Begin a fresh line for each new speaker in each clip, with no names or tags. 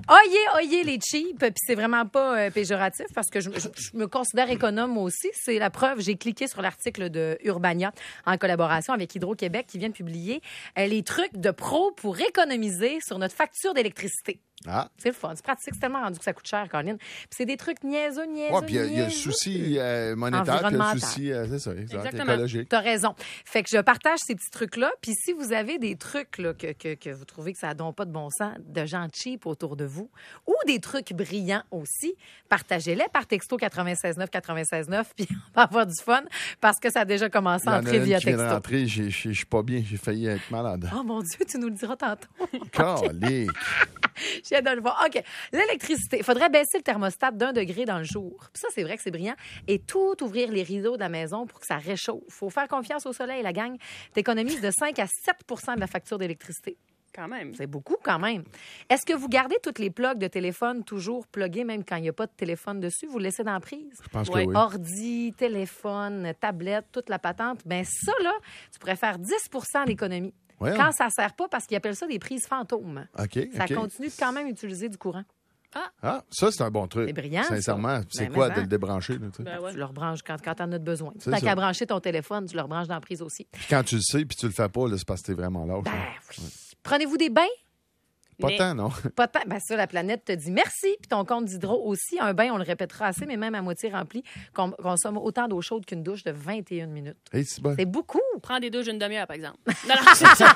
Oyez les cheap, puis c'est vraiment pas péjoratif parce que je me considère économe moi aussi. C'est la preuve. J'ai cliqué sur l'article de Urbania en collaboration avec Hydro-Québec qui vient de publier les trucs de pro pour économiser sur notre facture d'électricité.
Ah.
C'est le fun. C'est pratique. C'est tellement rendu que ça coûte cher, Colin. Puis c'est des trucs niaiseux.
Oui, puis il y a le souci monétaire, puis le souci, c'est ça,
Exactement.
écologique.
T'as raison. Fait que je partage ces petits trucs-là. Puis si vous avez des trucs là, que vous trouvez que ça donne pas de bon sens, de gens cheap autour de vous, ou des trucs brillants aussi, partagez-les par texto 96.9, puis on va avoir du fun parce que ça a déjà commencé à entrer via texto.
Rentrer, je suis pas bien, j'ai failli être malade.
Oh mon Dieu, tu nous le diras tantôt.
Calique.
J'ai hâte de le voir. OK. L'électricité. Il faudrait baisser le thermostat d'1 degré dans le jour. Puis ça, c'est vrai que c'est brillant. Et tout ouvrir les rideaux de la maison pour que ça réchauffe. Il faut faire confiance au soleil, la gang. T'économises de 5 à 7 de la facture d'électricité.
Quand même.
C'est beaucoup quand même. Est-ce que vous gardez toutes les plugs de téléphone toujours plugués, même quand il n'y a pas de téléphone dessus? Vous le laissez dans la prise?
Je pense que
Ouais.
oui.
Ordi, téléphone, tablette, toute la patente. Bien, ça, là, tu pourrais faire 10 d'économie.
Ouais,
Quand ça ne sert pas, parce qu'ils appellent ça des prises fantômes.
OK,
Ça
OK.
continue de quand même utiliser du courant.
Ah, ça, c'est un bon truc.
C'est brillant, ça.
Sincèrement, c'est
Ben,
quoi
mais
de
ça.
le débrancher? Là, tu sais?
Ben ouais.
Tu le rebranches quand tu en as besoin.
C'est
T'as
ça.
qu'à brancher ton téléphone, tu le rebranches dans la prise aussi.
Puis quand tu le sais puis tu le fais pas, là, c'est parce que t'es vraiment lâche.
Ben
là.
oui. Prenez-vous des bains?
Pas
Mais-
tant, non?
Pas tant. Ben ça, la planète te dit merci. Puis ton compte d'hydro aussi. Un bain, on le répétera assez, mais même à moitié rempli, consomme autant d'eau chaude qu'une douche de 21 minutes.
Hey, c'est bon.
C'est beaucoup.
Prends des douches d'une demi-heure, par exemple. Non, non, c'est ça.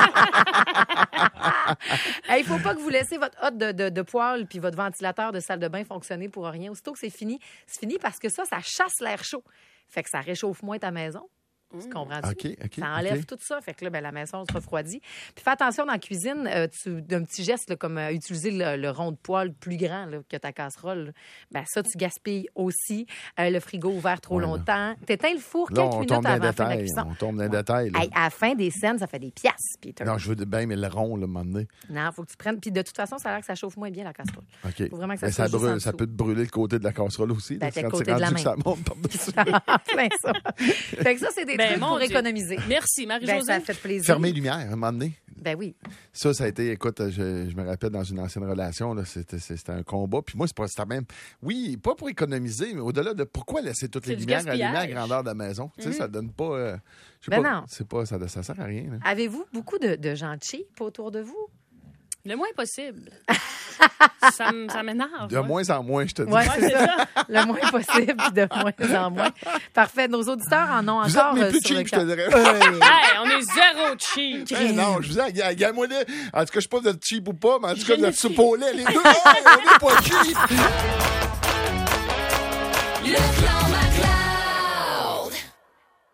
Il faut pas que vous laissiez votre hotte de poêle puis votre ventilateur de salle de bain fonctionner pour rien. Aussitôt que c'est fini parce que ça chasse l'air chaud. Fait que ça réchauffe moins ta maison. Tu comprends-tu?
OK.
Ça enlève
OK.
tout ça. Fait que là, la maison se refroidit. Puis fais attention dans la cuisine, d'un petit geste là, comme utiliser le rond de poêle plus grand là, que ta casserole. Ben ça, tu gaspilles aussi. Le frigo ouvert trop
Ouais, là.
longtemps. T'éteins le four
Là,
quelques
on
minutes
tombe dans
avant
les
la fin de la
détails.
cuisson.
On tombe dans les détails. là.
Hey, à la fin des scènes, ça fait des piastres, Peter.
Non, je veux bien, mais le rond, là, à un moment donné.
Non, faut que tu prennes. Puis de toute façon, ça a l'air que ça chauffe moins bien la casserole.
OK.
Faut vraiment que ça
Mais
soit juste en
ça
dessous.
peut te brûler le côté de la casserole aussi.
Ben,
là,
c'est le
quand
côté
c'est
de la
rendu que
main.
ça monte par-dessus.
Plein ça. Fait que ça, c'est des
Ben,
trucs
mon
pour
Dieu.
économiser.
Merci,
Ben,
Marie-Josée.
ça fait plaisir.
Fermer les lumières, à un moment donné.
Ben oui.
Ça a été, écoute, je me rappelle dans une ancienne relation, là, c'était un combat. Puis moi, c'était même, oui, pas pour économiser, mais au-delà de pourquoi laisser toutes les
C'est du
lumières allumées à
gaspillage.
grandeur de la maison. Tu sais, ça donne pas. Je sais
Ben
pas,
non.
c'est pas, ça sert à rien. Là.
Avez-vous beaucoup de gens cheap autour de vous?
Le moins possible. ça m'énerve.
De
ouais.
moins en moins, je te dis.
Oui,
Ouais,
c'est
c'est
ça.
ça.
Le moins possible, puis de moins en moins. Parfait. Nos auditeurs en ont
Vous
encore
êtes mes plus
sur le
cheap, je te
cœur.
dirais.
Hey, on est zéro cheap.
Ben non, je vous dis, gagne-moi en tout cas, je sais pas si vous êtes cheap ou pas, mais en tout cas, vous êtes soupe au lait, les deux. Hey, on est pas cheap.
Le clan